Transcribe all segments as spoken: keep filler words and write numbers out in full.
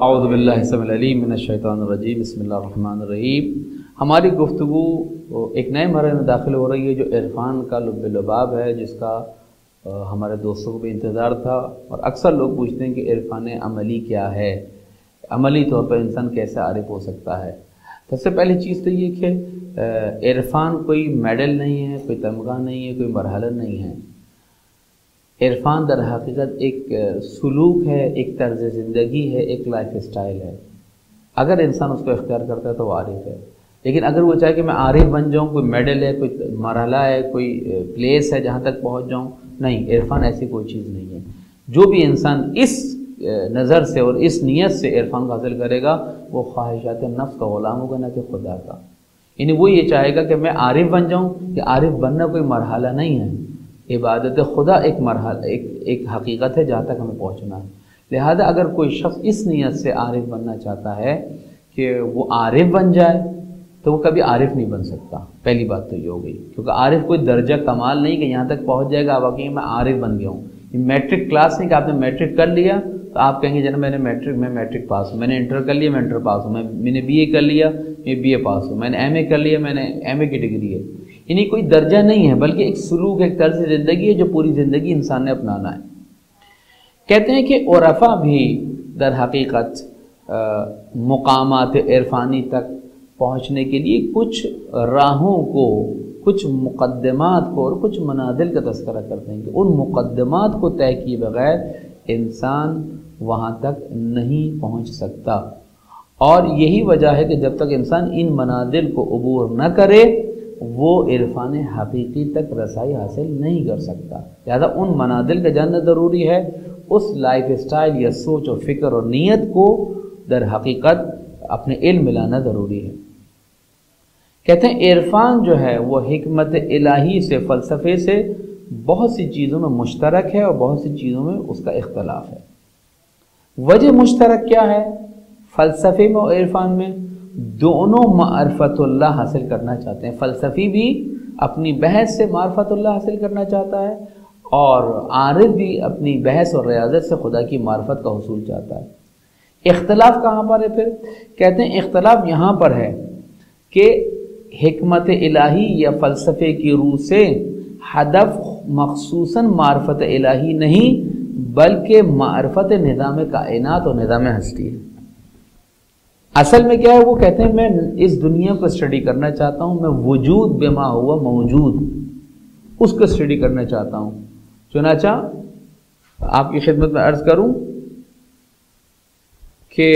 اعوذ باللہ السمیع العلیم من الشیطان الرجیم بسم اللہ الرحمن الرحیم۔ ہماری گفتگو ایک نئے مرحلے میں داخل ہو رہی ہے جو عرفان کا لب لباب ہے، جس کا ہمارے دوستوں کو بھی انتظار تھا، اور اکثر لوگ پوچھتے ہیں کہ عرفان عملی کیا ہے، عملی طور پر انسان کیسے عارف ہو سکتا ہے۔ سب سے پہلی چیز تو یہ کہ عرفان کوئی میڈل نہیں ہے، کوئی تمغہ نہیں ہے، کوئی مرحلہ نہیں ہے۔ عرفان در حقیقت ایک سلوک ہے، ایک طرز زندگی ہے، ایک لائف اسٹائل ہے۔ اگر انسان اس کو اختیار کرتا ہے تو وہ عارف ہے، لیکن اگر وہ چاہے کہ میں عارف بن جاؤں، کوئی میڈل ہے، کوئی مرحلہ ہے، کوئی پلیس ہے جہاں تک پہنچ جاؤں، نہیں، عرفان ایسی کوئی چیز نہیں ہے۔ جو بھی انسان اس نظر سے اور اس نیت سے عرفان حاصل کرے گا وہ خواہشات نفس کا غلام ہوگا، نہ کہ خدا کا۔ یعنی وہ یہ چاہے گا کہ میں عارف بن جاؤں، کہ عارف بننا کوئی مرحلہ نہیں ہے، عبادت خدا ایک مرحلہ ایک ایک حقیقت ہے جہاں تک ہمیں پہنچنا ہے۔ لہذا اگر کوئی شخص اس نیت سے عارف بننا چاہتا ہے کہ وہ عارف بن جائے تو وہ کبھی عارف نہیں بن سکتا۔ پہلی بات تو یہ ہو گئی، کیونکہ عارف کوئی درجہ کمال نہیں کہ یہاں تک پہنچ جائے گا واقعی میں عارف بن گیا ہوں۔ یہ میٹرک کلاس نہیں کہ آپ نے میٹرک کر لیا تو آپ کہیں گے جناب میں نے میٹرک میں میٹرک پاس ہوں، میں نے انٹر کر لیا میں انٹر پاس ہوں، میں میں نے بی اے کر لیا میں بی اے پاس ہوں، میں نے ایم اے کر لیا میں نے ایم اے کی ڈگری ہے۔ یعنی کوئی درجہ نہیں ہے، بلکہ ایک سلوک، ایک طرز زندگی ہے جو پوری زندگی انسان نے اپنانا ہے۔ کہتے ہیں کہ عرفا بھی در حقیقت مقامات عرفانی تک پہنچنے کے لیے کچھ راہوں کو، کچھ مقدمات کو اور کچھ منازل کا تذکرہ کرتے ہیں کہ ان مقدمات کو طے کیے بغیر انسان وہاں تک نہیں پہنچ سکتا، اور یہی وجہ ہے کہ جب تک انسان ان منازل کو عبور نہ کرے وہ عرفان حقیقی تک رسائی حاصل نہیں کر سکتا۔ لہذا ان منازل کا جاننا ضروری ہے، اس لائف اسٹائل یا سوچ و فکر اور نیت کو در حقیقت اپنے علم لانا ضروری ہے۔ کہتے ہیں عرفان جو ہے وہ حکمت الہی سے، فلسفے سے بہت سی چیزوں میں مشترک ہے اور بہت سی چیزوں میں اس کا اختلاف ہے۔ وجہ مشترک کیا ہے؟ فلسفے میں اور عرفان میں دونوں معرفت اللہ حاصل کرنا چاہتے ہیں۔ فلسفی بھی اپنی بحث سے معرفت اللہ حاصل کرنا چاہتا ہے، اور عارف بھی اپنی بحث اور ریاضت سے خدا کی معرفت کا حصول چاہتا ہے۔ اختلاف کہاں پر ہے پھر؟ کہتے ہیں اختلاف یہاں پر ہے کہ حکمت الہی یا فلسفے کی روح سے ہدف مخصوصاً معرفت الہی نہیں بلکہ معرفت نظام کائنات اور نظام ہستی ہے۔ اصل میں کیا ہے؟ وہ کہتے ہیں میں اس دنیا کو اسٹڈی کرنا چاہتا ہوں، میں وجود بما ہوا موجود اس کو اسٹڈی کرنا چاہتا ہوں۔ چنانچہ آپ کی خدمت میں عرض کروں کہ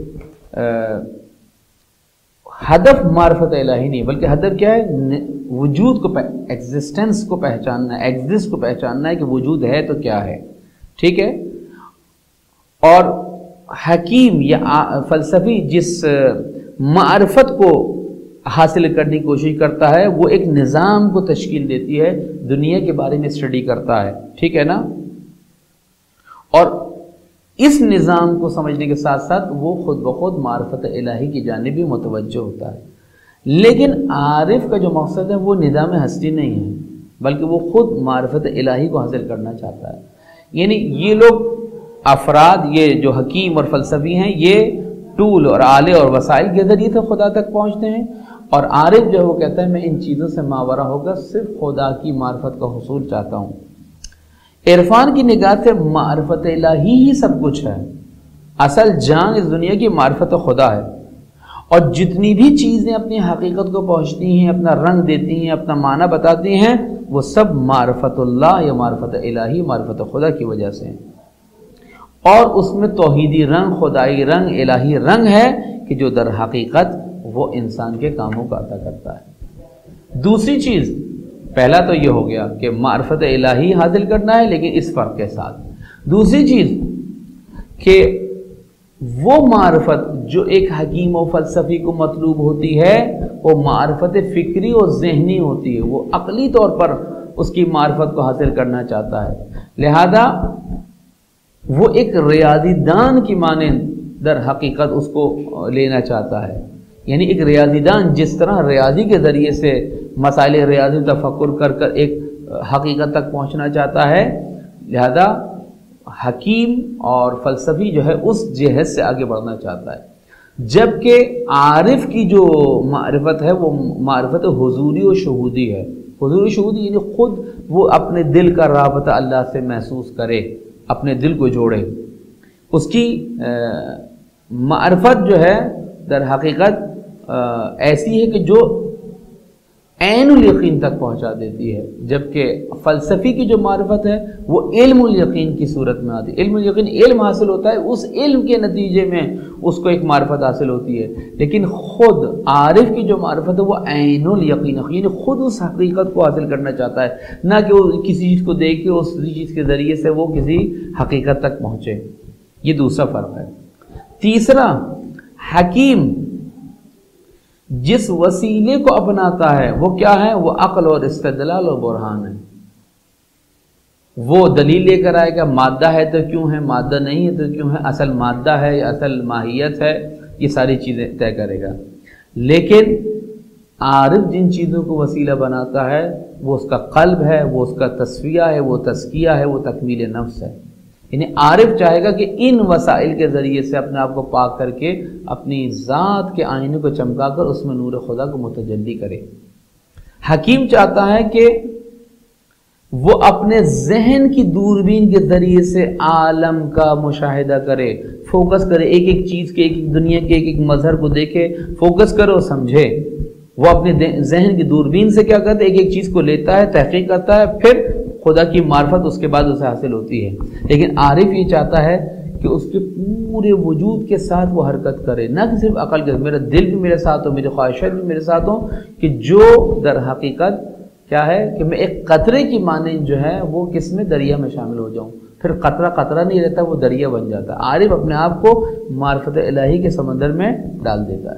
ہدف معرفت الہی نہیں بلکہ ہدف کیا ہے؟ وجود کو، ایگزسٹنس کو پہچاننا ہے، ایگزسٹ کو پہچاننا ہے کہ وجود ہے تو کیا ہے، ٹھیک ہے؟ اور حکیم یا فلسفی جس معرفت کو حاصل کرنے کی کوشش کرتا ہے وہ ایک نظام کو تشکیل دیتی ہے، دنیا کے بارے میں اسٹڈی کرتا ہے، ٹھیک ہے نا؟ اور اس نظام کو سمجھنے کے ساتھ ساتھ وہ خود بخود معرفت الہی کی جانب بھی متوجہ ہوتا ہے۔ لیکن عارف کا جو مقصد ہے وہ نظام ہستی نہیں ہے بلکہ وہ خود معرفت الہی کو حاصل کرنا چاہتا ہے۔ یعنی یہ لوگ افراد، یہ جو حکیم اور فلسفی ہیں، یہ ٹول اور آلے اور وسائل کے ذریعے سے خدا تک پہنچتے ہیں، اور عارف جو ہے وہ کہتا ہے میں ان چیزوں سے ماورا ہو کر صرف خدا کی معرفت کا حصول چاہتا ہوں۔ عرفان کی نگاہ سے معرفت الہی ہی سب کچھ ہے، اصل جان اس دنیا کی معرفت خدا ہے، اور جتنی بھی چیزیں اپنی حقیقت کو پہنچتی ہیں، اپنا رنگ دیتی ہیں، اپنا معنی بتاتی ہیں، وہ سب معرفت اللہ یا معرفت الہی، معرفت خدا کی وجہ سے ہیں، اور اس میں توحیدی رنگ، خدائی رنگ، الہی رنگ ہے کہ جو در حقیقت وہ انسان کے کاموں کا عطا کرتا ہے۔ دوسری چیز، پہلا تو یہ ہو گیا کہ معرفت الہی حاصل کرنا ہے لیکن اس فرق کے ساتھ۔ دوسری چیز کہ وہ معرفت جو ایک حکیم و فلسفی کو مطلوب ہوتی ہے وہ معرفت فکری اور ذہنی ہوتی ہے، وہ عقلی طور پر اس کی معرفت کو حاصل کرنا چاہتا ہے، لہذا وہ ایک ریاضی دان کی مانند در حقیقت اس کو لینا چاہتا ہے۔ یعنی ایک ریاضی دان جس طرح ریاضی کے ذریعے سے مسائل ریاضی تفکر کر کر ایک حقیقت تک پہنچنا چاہتا ہے، لہذا حکیم اور فلسفی جو ہے اس جہت سے آگے بڑھنا چاہتا ہے، جبکہ عارف کی جو معرفت ہے وہ معرفت حضوری و شہودی ہے۔ حضوری و شہودی یعنی خود وہ اپنے دل کا رابطہ اللہ سے محسوس کرے، اپنے دل کو جوڑے۔ اس کی معرفت جو ہے در حقیقت ایسی ہے کہ جو عین الیقین تک پہنچا دیتی ہے، جبکہ فلسفی کی جو معرفت ہے وہ علم الیقین کی صورت میں آتی ہے۔ علم الیقین علم حاصل ہوتا ہے، اس علم کے نتیجے میں اس کو ایک معرفت حاصل ہوتی ہے، لیکن خود عارف کی جو معرفت ہے وہ عین الیقین، یعنی خود اس حقیقت کو حاصل کرنا چاہتا ہے، نہ کہ وہ کسی چیز کو دیکھ کے اس چیز کے ذریعے سے وہ کسی حقیقت تک پہنچے۔ یہ دوسرا فرق ہے۔ تیسرا، حکیم جس وسیلے کو اپناتا ہے وہ کیا ہے؟ وہ عقل اور استدلال اور برہان ہے۔ وہ دلیل لے کر آئے گا، مادہ ہے تو کیوں ہے، مادہ نہیں ہے تو کیوں ہے، اصل مادہ ہے یا اصل ماہیت ہے، یہ ساری چیزیں طے کرے گا۔ لیکن عارف جن چیزوں کو وسیلہ بناتا ہے وہ اس کا قلب ہے، وہ اس کا تصفیہ ہے، وہ تزکیہ ہے، وہ تکمیل نفس ہے۔ یعنی عارف چاہے گا کہ ان وسائل کے ذریعے سے اپنے آپ کو پاک کر کے اپنی ذات کے آئینے کو چمکا کر اس میں نور خدا کو متجلی کرے۔ حکیم چاہتا ہے کہ وہ اپنے ذہن کی دوربین کے ذریعے سے عالم کا مشاہدہ کرے، فوکس کرے، ایک ایک چیز کے، ایک ایک دنیا کے ایک ایک مظہر کو دیکھے، فوکس کرے اور سمجھے۔ وہ اپنے ذہن کی دوربین سے کیا کرتا ہے؟ ایک ایک چیز کو لیتا ہے، تحقیق کرتا ہے، پھر خدا کی معرفت اس کے بعد اسے حاصل ہوتی ہے۔ لیکن عارف یہ چاہتا ہے کہ اس کے پورے وجود کے ساتھ وہ حرکت کرے، نہ کہ صرف عقل کے، میرا دل بھی میرے ساتھ ہو، میری خواہشات بھی میرے ساتھ ہوں، کہ جو در حقیقت کیا ہے کہ میں ایک قطرے کی مانند جو ہے وہ کس میں؟ دریا میں شامل ہو جاؤں۔ پھر قطرہ قطرہ نہیں رہتا، وہ دریا بن جاتا ہے۔ عارف اپنے آپ کو معرفت الہی کے سمندر میں ڈال دیتا ہے۔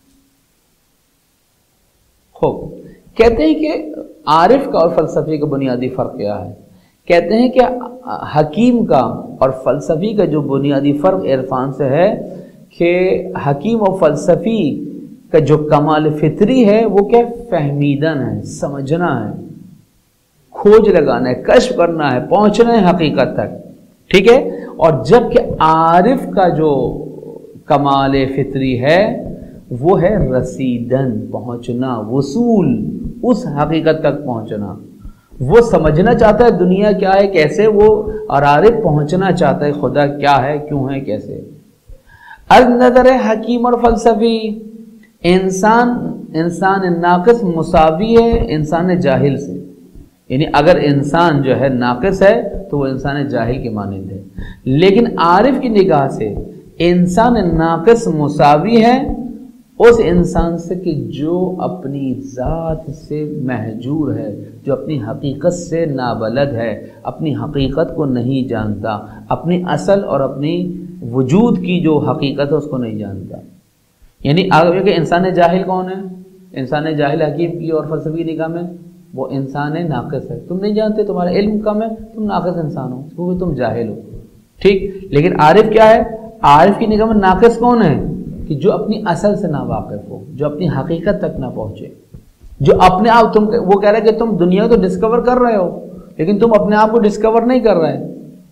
خوب، کہتے ہیں کہ عارف کا اور فلسفی کا بنیادی فرق کیا ہے؟ کہتے ہیں کہ حکیم کا اور فلسفی کا جو بنیادی فرق عرفان سے ہے کہ حکیم اور فلسفی کا جو کمال فطری ہے وہ کیا؟ فہمیدن ہے، سمجھنا ہے، کھوج لگانا ہے، کشف کرنا ہے، پہنچنا ہے حقیقت تک، ٹھیک ہے؟ اور جبکہ عارف کا جو کمال فطری ہے وہ ہے رسیدن، پہنچنا، وصول، اس حقیقت تک پہنچنا۔ وہ سمجھنا چاہتا ہے دنیا کیا ہے، کیسے، وہ اور عارف پہنچنا چاہتا ہے خدا کیا ہے، کیوں ہے، کیسے۔ از نظر حکیم اور فلسفی، انسان انسان ناقص مساوی ہے انسان جاہل سے، یعنی اگر انسان جو ہے ناقص ہے تو وہ انسان جاہل کے مانند ہے، لیکن عارف کی نگاہ سے انسان ناقص مساوی ہے اس انسان سے کہ جو اپنی ذات سے محجور ہے، جو اپنی حقیقت سے نابلد ہے، اپنی حقیقت کو نہیں جانتا، اپنی اصل اور اپنی وجود کی جو حقیقت ہے اس کو نہیں جانتا۔ یعنی آگے کہ انسان جاہل کون ہے؟ انسان جاہل حکیم کی اور فلسفی کی نگاہ میں وہ انسان ناقص ہے، تم نہیں جانتے، تمہارا علم کم ہے، تم ناقص انسان ہو کیونکہ تم جاہل ہو، ٹھیک۔ لیکن عارف کیا ہے؟ عارف کی نگاہ میں ناقص کون ہے؟ کہ جو اپنی اصل سے ناواقف ہو، جو اپنی حقیقت تک نہ پہنچے، جو اپنے آپ، تم وہ کہہ رہے کہ تم دنیا کو تو ڈسکور کر رہے ہو لیکن تم اپنے آپ کو ڈسکور نہیں کر رہے۔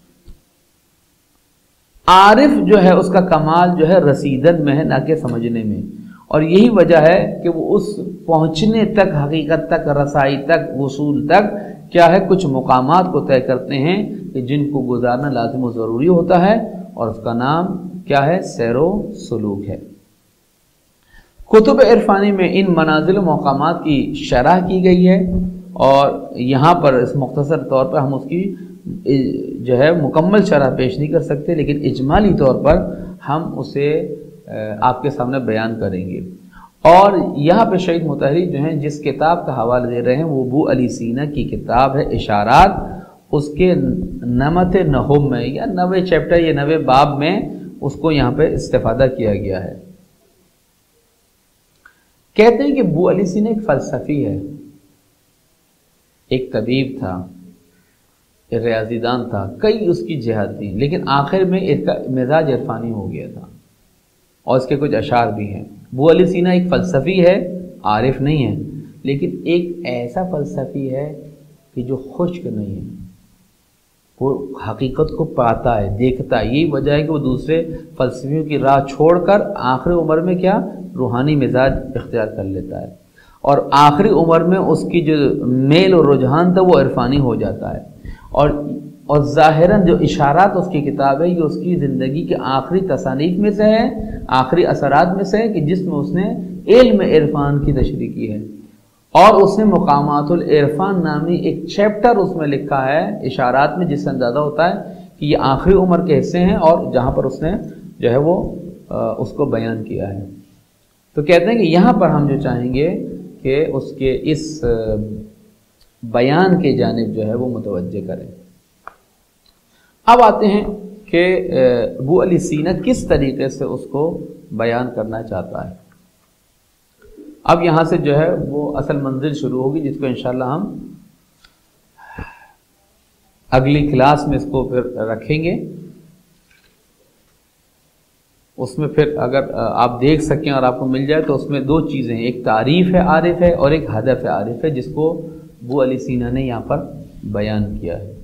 عارف جو ہے اس کا کمال جو ہے رسیدن میں ہے، نہ کہ سمجھنے میں، اور یہی وجہ ہے کہ وہ اس پہنچنے تک، حقیقت تک، رسائی تک، وصول تک کیا ہے، کچھ مقامات کو طے کرتے ہیں کہ جن کو گزارنا لازم و ضروری ہوتا ہے، اور اس کا نام کیا ہے؟ سیر و سلوک ہے۔ کتب عرفانی میں ان منازل و مقامات کی شرح کی گئی ہے، اور یہاں پر اس مختصر طور پر ہم اس کی جو ہے مکمل شرح پیش نہیں کر سکتے، لیکن اجمالی طور پر ہم اسے آپ کے سامنے بیان کریں گے۔ اور یہاں پہ شہید مطہری جو ہیں جس کتاب کا حوالہ دے رہے ہیں وہ ابو علی سینا کی کتاب ہے اشارات، اس کے نمت نہم میں یا نوے چیپٹر یا نوے باب میں اس کو یہاں پہ استفادہ کیا گیا ہے۔ کہتے ہیں کہ ابو علی سینا ایک فلسفی ہے، ایک طبیب تھا، ایک ریاضی دان تھا، کئی اس کی جہاد تھی، لیکن آخر میں اس کا مزاج عرفانی ہو گیا تھا، اور اس کے کچھ اشعار بھی ہیں۔ ابو علی سینا ایک فلسفی ہے، عارف نہیں ہے، لیکن ایک ایسا فلسفی ہے کہ جو خشک نہیں ہے، وہ حقیقت کو پاتا ہے، دیکھتا ہے. یہی وجہ ہے کہ وہ دوسرے فلسفیوں کی راہ چھوڑ کر آخری عمر میں کیا روحانی مزاج اختیار کر لیتا ہے، اور آخری عمر میں اس کی جو میل اور رجحان تھا وہ عرفانی ہو جاتا ہے. اور اور ظاہراً جو اشارات اس کی کتاب ہے یہ اس کی زندگی کے آخری تصانیف میں سے ہے، آخری اثرات میں سے ہے کہ جس میں اس نے علم عرفان کی تشریح کی ہے، اور اس نے مقامات العرفان نامی ایک چیپٹر اس میں لکھا ہے اشارات میں، جس سے اندازہ ہوتا ہے کہ یہ آخری عمر کے حصے ہیں اور جہاں پر اس نے جو ہے وہ اس کو بیان کیا ہے. تو کہتے ہیں کہ یہاں پر ہم جو چاہیں گے کہ اس کے اس بیان کے جانب جو ہے وہ متوجہ کریں. اب آتے ہیں کہ ابو علی سینہ کس طریقے سے اس کو بیان کرنا چاہتا ہے. اب یہاں سے جو ہے وہ اصل منزل شروع ہوگی، جس کو انشاءاللہ ہم اگلی کلاس میں اس کو پھر رکھیں گے. اس میں پھر اگر آپ دیکھ سکیں اور آپ کو مل جائے تو اس میں دو چیزیں ہیں، ایک تعریف ہے عارف ہے اور ایک ہدف عارف ہے، جس کو ابو علی سینہ نے یہاں پر بیان کیا ہے.